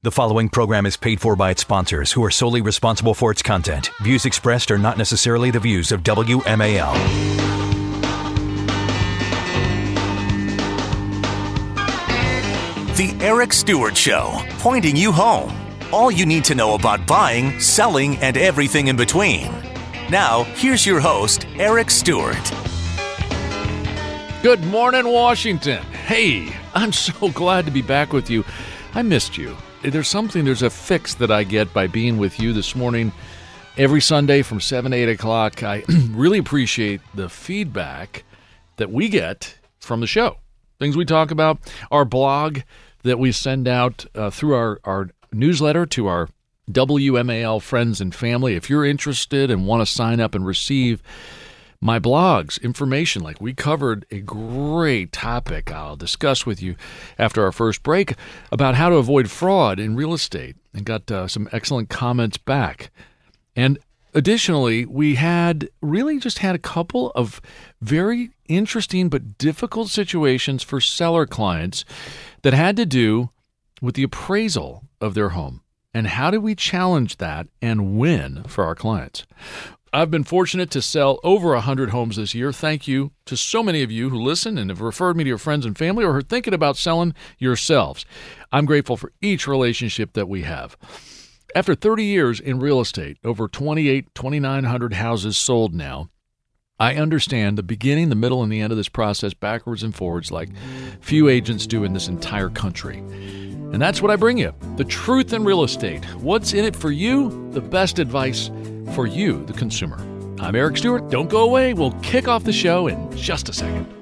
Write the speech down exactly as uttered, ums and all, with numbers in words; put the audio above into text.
The following program is paid for by its sponsors, who are solely responsible for its content. Views expressed are not necessarily the views of W M A L. The Eric Stewart Show, pointing you home. All you need to know about buying, selling, and everything in between. Now, here's your host, Eric Stewart. Good morning, Washington. Hey, I'm so glad to be back with you. I missed you. There's something, there's a fix that I get by being with you this morning every Sunday from seven to eight o'clock. I really appreciate the feedback that we get from the show. Things we talk about, our blog that we send out uh, through our, our newsletter to our W M A L friends and family. If you're interested and want to sign up and receive my blogs, information, like we covered a great topic I'll discuss with you after our first break about how to avoid fraud in real estate, and got uh, some excellent comments back. And additionally, we had really just had a couple of very interesting but difficult situations for seller clients that had to do with the appraisal of their home. And how do we challenge that and win for our clients? I've been fortunate to sell over one hundred homes this year. Thank you to so many of you who listen and have referred me to your friends and family or are thinking about selling yourselves. I'm grateful for each relationship that we have. After thirty years in real estate, over twenty-eight, twenty-nine hundred houses sold now, I understand the beginning, the middle, and the end of this process backwards and forwards like few agents do in this entire country. And that's what I bring you, the truth in real estate. What's in it for you? The best advice for you, the consumer. I'm Eric Stewart. Don't go away. We'll kick off the show in just a second.